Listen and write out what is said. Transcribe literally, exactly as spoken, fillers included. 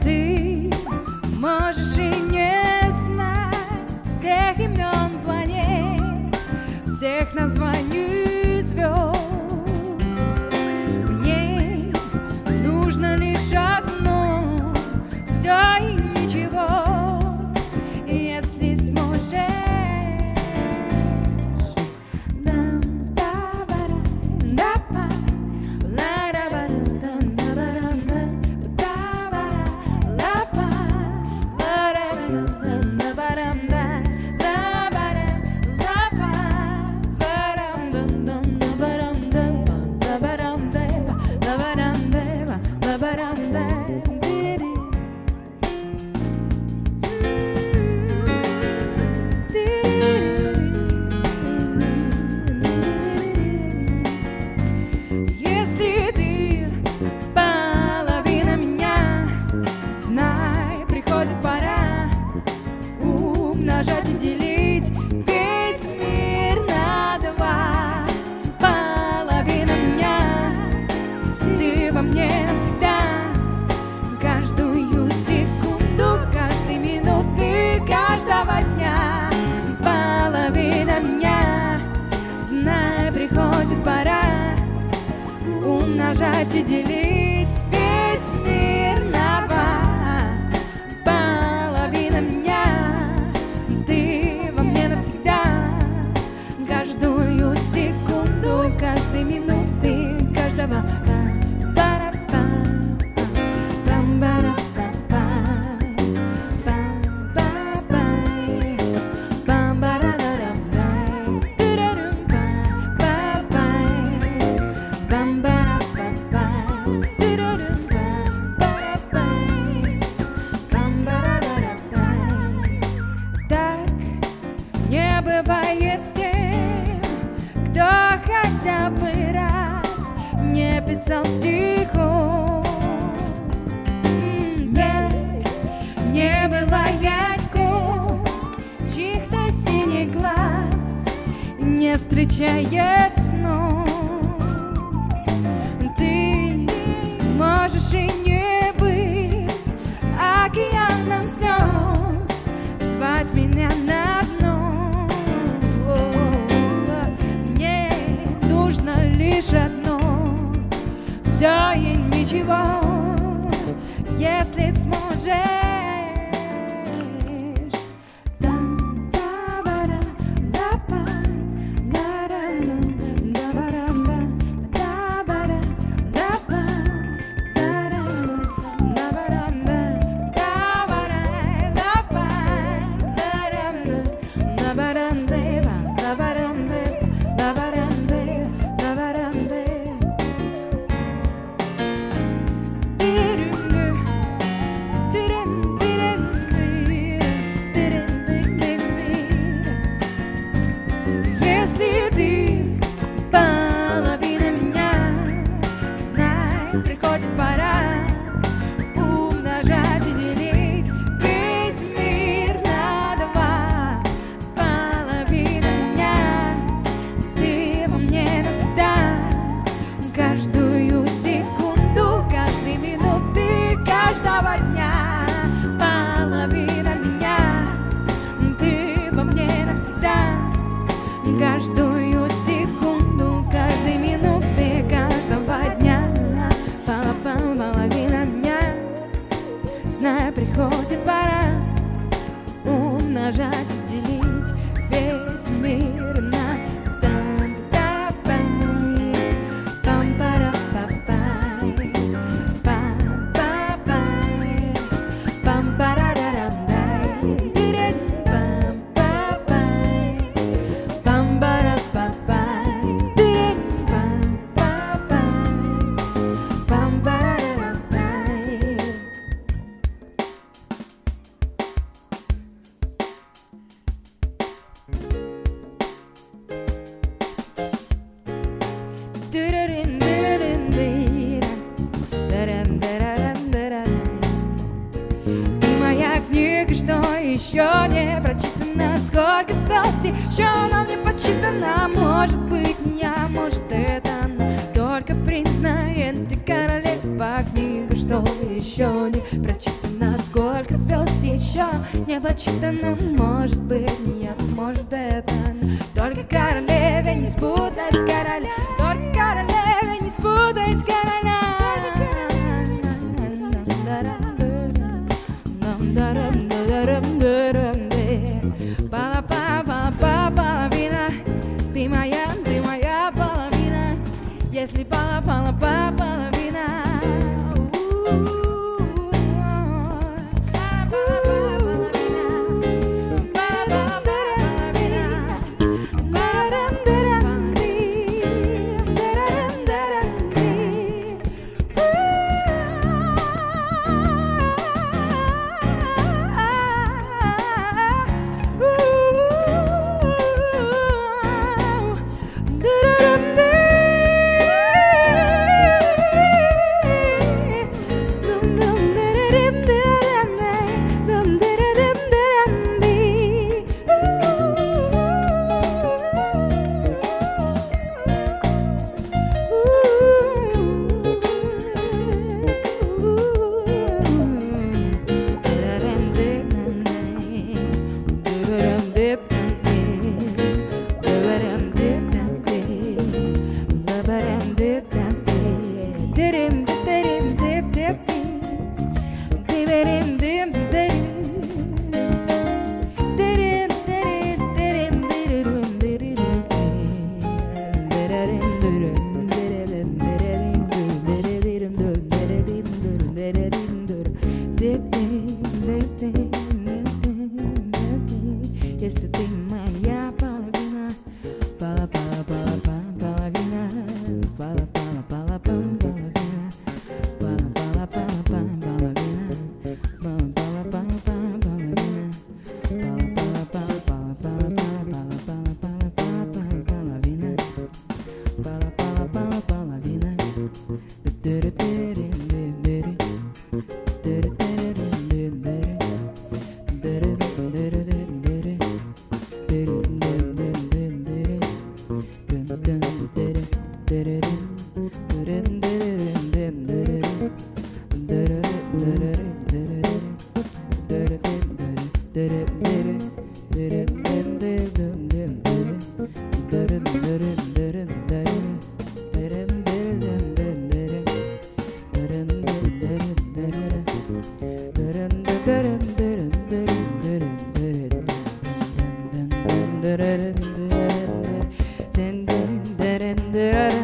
Ты можешь и не знать всех имен планет, всех названий звезд. Мне нужно лишь одно, все и ничего, если сможешь. Умножать и делить весь мир на два. Половина меня, ты во мне навсегда. Каждую секунду, каждой минуты, каждого дня. Половина меня, знай, приходит пора умножать и делить весь мир на два. Половина меня, каждой минуты, каждого. Так не бывает с тем, кто хотя бы раз не писал стихов. Нет, не бывает с тем, чьих-то синих глаз не встречает снов. Ты можешь и не быть океаном слез, звать меня на дно. Лишь одно, все и ничего, если сможешь. Если ты половина меня, знай, приходит пора умножать и делить весь мир на два. Половина меня, ты во мне навсегда. Каждую секунду, каждой минуты, каждого дня. Половина меня, ты во мне навсегда. Каждую секунду, каждой минуты, каждого дня. Половина меня, знай, приходит пора умножать и делить весь мир на еще не прочитано, сколько звезд еще нам не подсчитано. Может быть, не я, может, это она. Только принц знает, где королева книга, что еще не прочитана. не прочитано, может быть, нет, может это только королеве не спутать с короля, только королеве не спутать с короля. Половина, ты моя, ты моя половина, если пала, пала, пала, половина. Если ты моя половина, пала, пала, пала, пала, половина, пала, пала, пала, пала, половина, пала, пала, пала, пала, половина, пала, пала, пала, пала, половина, пала, пала, пала, пала, пала, пала, пала, пала, пала, пала, половина, пала, пала, пала, половина. Da da da da da da